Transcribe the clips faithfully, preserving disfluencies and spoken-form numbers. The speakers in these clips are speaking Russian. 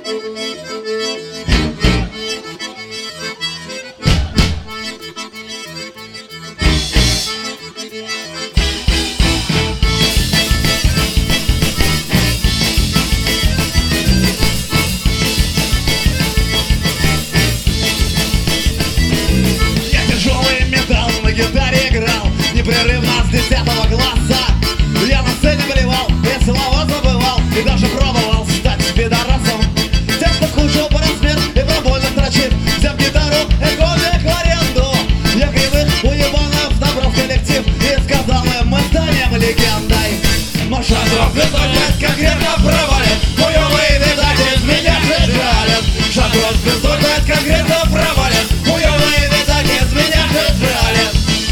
гитаре играл непрерывно с десятого класса. Я на сцене болевал, и слова забывал, и даже пробовал стать пидорасом. Тем, кто кушал по размер и пробольно строчит, взяв гитару и комик в аренду. Я кривых уебанов набрал в коллектив и сказал им: мы станем легендой. Шагов звездой конкретно провален, хуёвый видать из меня же жален. Шагов звездой конкретно провален, хуёвый видать из меня же жален.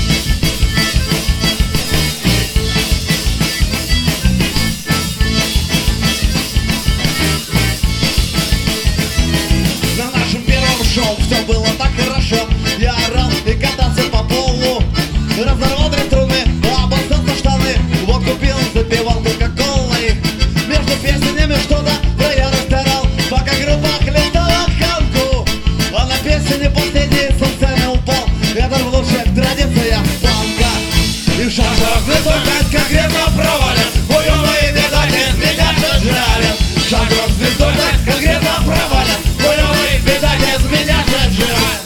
На нашем первом шоу все было так хорошо. Я орал и катался по полу, разорвал три струны, обоссался штаны. Вот купил, запивал кока-колой. Между песнями что-то да я растирал, пока группа хлестала хамку. А на песне последний со сцены упал. Это в лучших традициях панка. И шагов звездой конкретно провален, хуёвый видать из меня же жален. Шагов звездой конкретно провален, хуёвый видать из меня же жален.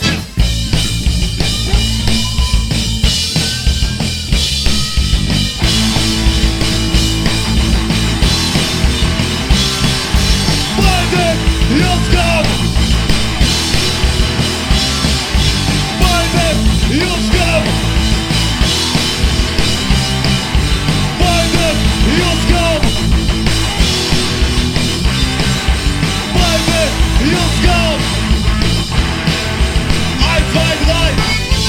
Let's go! Baby, let's go! Baby, let's go! Baby, let's go! I fight life!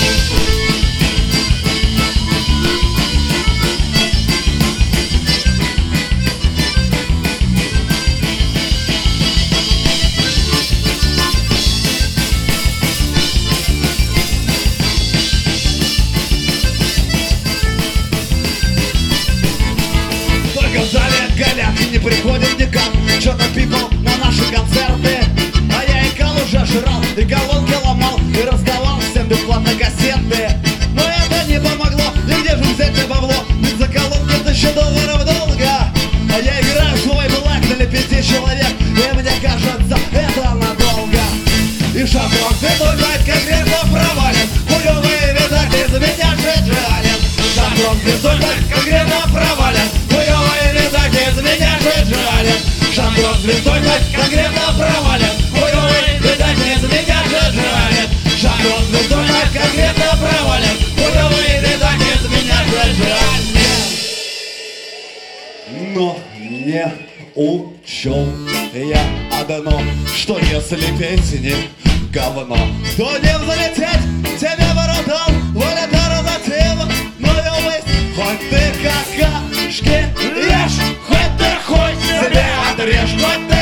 В зале горят и не приходит никак. Что-то пипал на наши концерты, а я и кал уже жрал, и колонки ломал, и раздавал всем бесплатно кассеты. Но это не помогло, и где же взять мне бабло? Ведь за колонки тысяча долларов долго. А я играю свой блэк для пяти человек, и мне кажется, это надолго. И шагов звездой конкретно провален, хуёвый видать из меня же жален. Шагов звездой конкретно провален, хуёвый видать из меня же жален. Шагов звездой конкретно провален, хуёвый видать из меня же жален. Шагов звездой конкретно провален, хуёвый видать из меня же жален. Но не учел я одно, что если песни говно, то не взлететь тебе воротал, вылетал затем. Но я мысль, хоть ты какашки ешь, хоть ты хуй себе отрежь, хоть ты